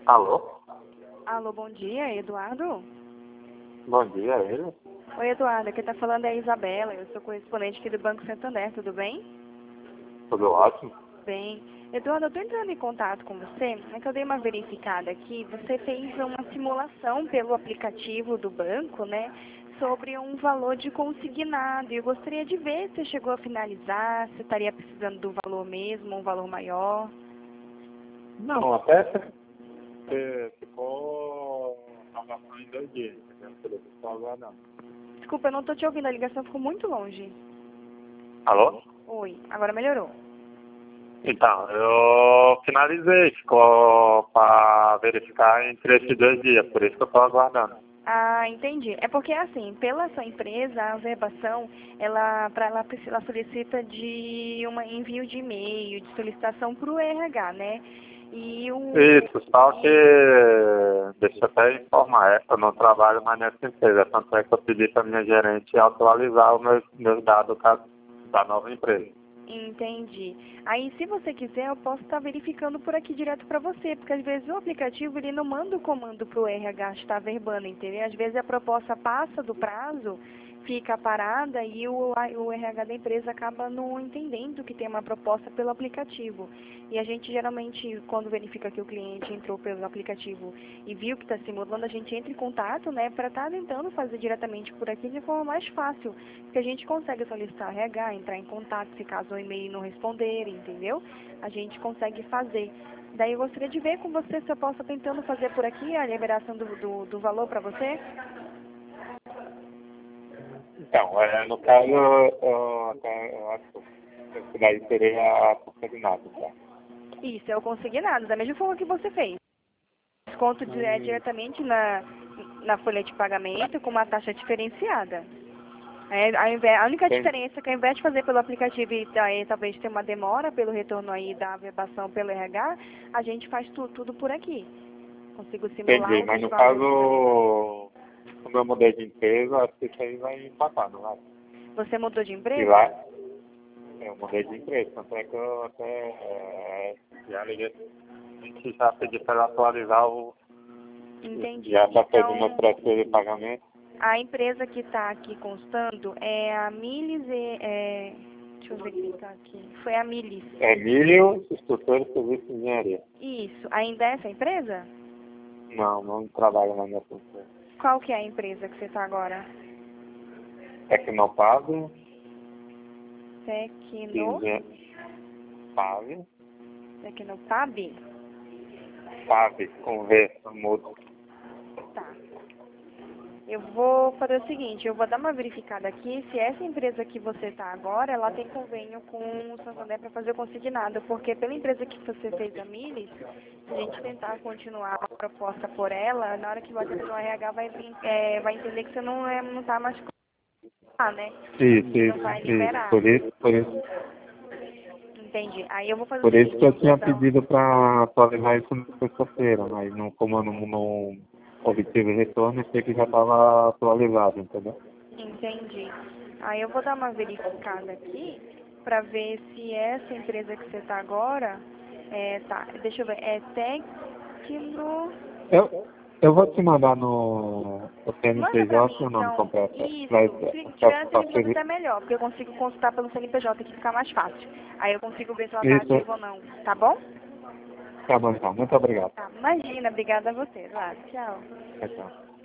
Alô? Alô, bom dia, Eduardo? Bom dia, é ele? Oi, Eduardo, quem tá falando é a Isabela, eu sou correspondente aqui do Banco Santander, tudo bem? Tudo ótimo? Bem. Eduardo, eu tô entrando em contato com você, é que eu dei uma verificada aqui, você fez uma simulação pelo aplicativo do banco, né, sobre um valor de consignado, e eu gostaria de ver se você chegou a finalizar, se estaria precisando do valor mesmo, um valor maior. Não, até ficou salvação em 2 dias, entendeu? Por isso estou aguardando. Desculpa, eu não tô te ouvindo, a ligação ficou muito longe. Alô? Oi, agora melhorou. Então, eu finalizei, ficou para verificar entre esses 2 dias, por isso que eu estou aguardando. Ah, entendi. É porque, assim, pela sua empresa, a averbação, ela solicita de um envio de e-mail, de solicitação para o RH, né? E o... Isso, só que, deixa eu até informar, eu não trabalho mais nessa empresa, tanto é que eu pedi para minha gerente atualizar os meus dados da nova empresa. Entendi. Aí, se você quiser, eu posso estar verificando por aqui direto para você, porque às vezes o aplicativo ele não manda o comando para o RH estar verbando, entendeu? Às vezes a proposta passa do prazo, fica parada e o RH da empresa acaba não entendendo que tem uma proposta pelo aplicativo. E a gente geralmente, quando verifica que o cliente entrou pelo aplicativo e viu que está simulando, a gente entra em contato, né, para estar tentando fazer diretamente por aqui de forma mais fácil, porque a gente consegue solicitar RH, entrar em contato se caso o e-mail não responder, entendeu? A gente consegue fazer. Daí eu gostaria de ver com você se eu posso tentando fazer por aqui a liberação do valor para você. Então, no caso, eu acho que daí seria a consignado, tá? Isso, é o consignado, da mesma forma que você fez. Desconto diretamente na folha de pagamento com uma taxa diferenciada. A única Sim. diferença é que ao invés de fazer pelo aplicativo e daí, talvez ter uma demora pelo retorno aí da averbação pelo RH, a gente faz tudo por aqui. Consigo simular Entendi, mas os no valores também. caso, como eu mudei de empresa, acho que isso aí vai empatar, não vai? Você mudou de E empresa? lá, eu mudei de empresa, tanto é que eu até já liguei, a gente já pediu para atualizar Entendi. já está fazendo Então, o processo de pagamento. a empresa que está aqui constando é a Milis deixa eu ver quem está aqui. Foi a Milis. Emílio, instrutor de serviço de engenharia. Isso. Ainda é essa empresa? Não trabalho mais nessa empresa. Qual que é a empresa que você está agora? Tecnopave, Tecno... Pave, Tecnopab? Pave, com V, mudo. Tá. Eu vou fazer o seguinte, eu vou dar uma verificada aqui se essa empresa que você está agora, ela tem convênio com o Santander para fazer o consignado, porque pela empresa que você fez a Milis, se a gente tentar continuar a proposta por ela, na hora que bater no RH vai entender que você não está mais com né? Não vai Isso. liberar. Entendi. Aí eu vou fazer o Por isso seguinte, que eu eu vou tinha dar... pedido para atualizar isso na sexta-feira, mas como eu não obtive retorno, eu sei que já estava atualizado, entendeu? Entendi. Aí eu vou dar uma verificada aqui para ver se essa empresa que você está agora, deixa eu ver, é Tecno... Eu vou te mandar no Manda para mim, CNPJ o nome então. completo. Isso. Vai, Se tiver no CNPJ até melhor, porque eu consigo consultar pelo CNPJ, que fica mais fácil. Aí eu consigo ver se ela está isso, ativa ou não. Tá bom? tá bom então. Muito obrigado. Tá. Imagina, obrigada a você, Eduardo. Tchau. Tchau.